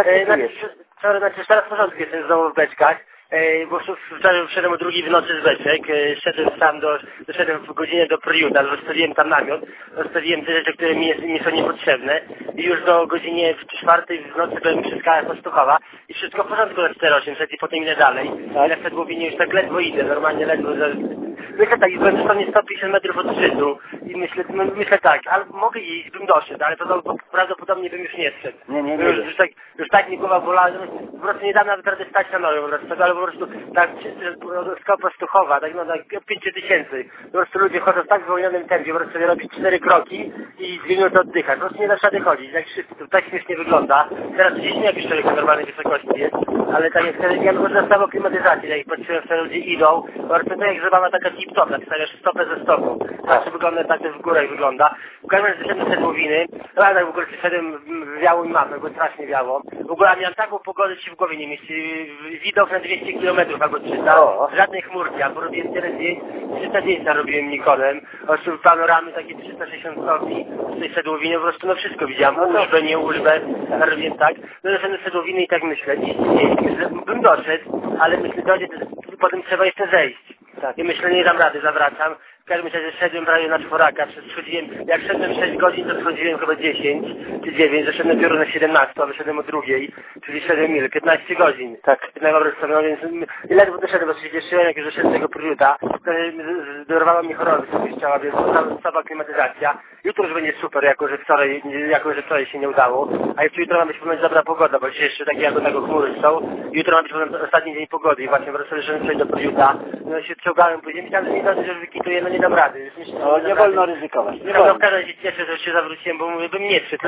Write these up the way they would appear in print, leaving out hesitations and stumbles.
Teraz w porządku jestem znowu w beczkach. Bo wczoraj wszedłem o 2 w nocy z beczek, doszedłem w godzinę do Pryuta, rozstawiłem tam namiot, rozstawiłem te rzeczy, które mi są niepotrzebne i już do godziny w 4 w nocy byłem przy skałach Pastuchowa i wszystko w porządku na 4,800 i potem idę dalej. I na Sedłowinie już tak ledwo idę, normalnie ledwo. Myślę tak, byłem dosłownie 150 metrów od szczytu i myślę tak, ale mogę iść, bym doszedł, ale prawdopodobnie bym już nie szedł. Już tak mi głowa bolała, że po prostu nie dam nawet rady stać na nogę, ale po prostu tak skała Pastuchowa, tak no tak 5000. Po prostu ludzie chodzą w tak zwolnionym tempie, po prostu sobie robić 4 kroki i 2 minuty oddychać. Po prostu nie da rady chodzić, jak wszyscy, to tak śmiesznie wygląda. Teraz gdzieś nie jakiś człowiek na normalnej wysokości jest, ale tak jak wtedy ja bym zostawał klimatyzacji, jak patrzyłem, że ludzie idą, po prostu to jak zabawa taka tip-top, napisałeś stopę ze stopą. Zawsze wygląda tak, to w górę wygląda. W każdym razie zeszedłem do Sedłowiny, no ale w ogóle przyszedłem w wiałą mapę, bo strasznie wiało. W ogóle miałem taką pogodę, że się w głowie nie mieści. Widok na 200 km albo 300, żadnej chmurki, albo robiłem tyle zdjęć, 300 zdjęć robiłem Nikonem, po panoramy takie 360 stopni z tej Sedłowinie, po prostu no wszystko widziałem, nie użbę, robiłem tak, no doszedłem do Sedłowiny i tak myślę, bym doszedł, ale myślę, potem trzeba jeszcze zejść. I myślę, nie dam rady, zawracam. W każdym razie szedłem prawie na czworaka, jak szedłem 6 godzin, to schodziłem chyba 10 czy 9, zeszedłem dopiero na 17, a wyszedłem o 2, czyli szedłem 15 godzin. Tak. No więc ledwo doszedłem, bo się cieszyłem, jak już doszedłem z tego Pryuta, dorwała mi choroby sobie z ciała, więc słaba klimatyzacja. Jutro już będzie super, jako że wczoraj się nie udało, a jutro ma być ponoć dobra pogoda, bo dzisiaj jeszcze takie chmury są. Jutro ma być ostatni dzień pogody i właśnie wracam przejść do Pryuta. No się czołgałem, później myślałem, że nie da, że wykituję, no nie dam rady. Myślę, nie wolno ryzykować. No w każdym razie cieszę, że się zawróciłem, bo mówię, bym nie szedł.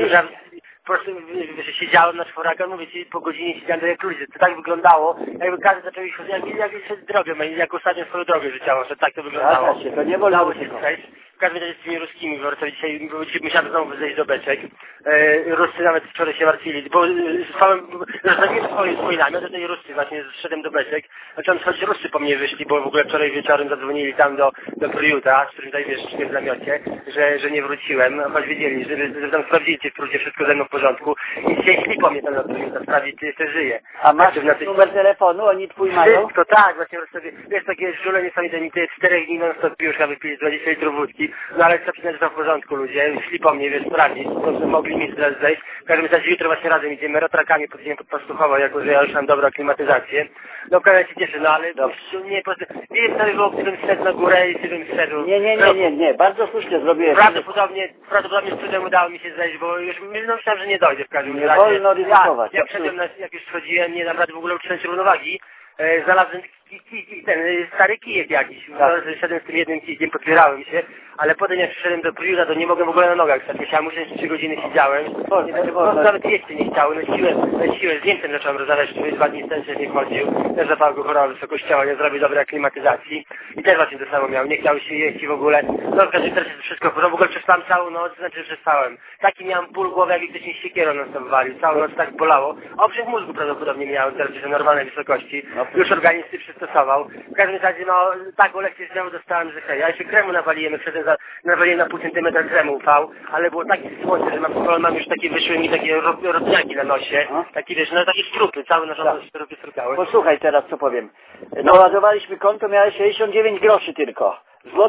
Po prostu siedziałem na czworaka, mówię ci, po godzinie siedziałem jak ludzie. To tak wyglądało, jakby każdy zaczął iść, jak szedł drogę, jak ostatnio swoją drogę życiową, że tak to wyglądało. To nie wolno ryzykować. W każdym razie z tymi ruskimi, bo dzisiaj musiałem znowu zejść do beczek. Ruscy nawet wczoraj się martwili, bo rozstawiłem swój namiot, do tej Ruscy właśnie zszedłem do beczek. Zacząłem schodzić, Ruscy po mnie wyszli, bo w ogóle wczoraj wieczorem zadzwonili tam do Pryuta, z którym tutaj wiesz w namiocie, że nie wróciłem, choć wiedzieli, że tam sprawdzili, czy w Pryucie wszystko ze mną w porządku. I dzisiaj szli po mnie tam do Pryuta, sprawdzić, czy jeszcze żyje. A masz numer telefonu, oni twój mają? Wszystko, tak, właśnie sobie, wiesz, takie żulenie sami te 4 dni non-stop piłuszka wypili 20 litrów wódki, no ale trzeba przyznać, że to w porządku ludzie, szli po mnie, wiesz, sprawdzić, to mogli mi teraz zejść. W każdym razie jutro właśnie razem idziemy rotrakami pod Pastuchowo, jako że ja już mam dobrą klimatyzację. No w każdym razie się cieszę, no ale nie wiem, co by było, gdybym szedł na górę i gdybym szedł. Nie, bardzo słusznie zrobiłeś. Prawdopodobnie z cudem udało mi się zejść, bo już myślałem, że nie dojdzie w każdym razie. Nie wolno ryzykować. Jak już schodziłem, nie dam rady w ogóle utrzymać równowagi. Znalazłem ten stary kijek jakiś, szedłem z tym jednym kijkiem, podpierałem się, ale potem jak przyszedłem do Pryuta, to nie mogłem w ogóle na nogach stać, musiałem usiąść, 3 godziny siedziałem, nawet jeść nie chciały, na siłę z Niemcem zacząłem rozmawiać, który 2 dni wstępnie nie chodził, też zapał go choroba wysokość ciała, nie zrobił dobrej aklimatyzacji i też właśnie to samo miał, nie chciał się jeść i w ogóle, no w każdym razie wszystko, w ogóle przespałem całą noc, znaczy przespałem, taki miałem ból głowy, jak ktoś mi siekierą nas tam walił, całą noc tak bolało, obrzech mózgu prawdopodobnie miałem, teraz w normalnej wysokości, już organizm się przystosował. W każdym razie, no, taką lekcję znowu dostałem, że ja jeszcze kremu nawaliłem, nawaliłem na pół centymetra kremu UV, ale było takie słońce, że mam już takie, wyszły mi takie rodniaki na nosie, takie, wiesz, no takie strupy, całe nasze strupy strukały. Posłuchaj teraz, co powiem. Naładowaliśmy konto, miałeś 69 groszy tylko.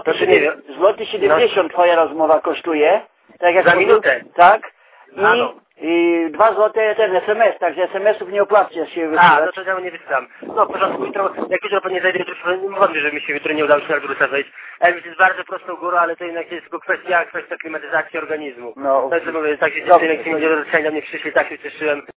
Złoty 70 twoja rozmowa kosztuje. Tak jak za minutę. Tak. I 2 złote ten SMS, także SMS-ów nie opłacie się wysyłać. No to ja nie wysyłam. No w porządku, jak jutro pewnie zajdę, wątpię, że mi się jutro nie udało się na Elbrusa wejść. Elbrus jest bardzo prostą górą, ale to jednak jest tylko kwestia klimatyzacji organizmu. No, tak, że mówię, tak się cieszyłem, jak ci ludzie do mnie przyszli, tak się cieszyłem.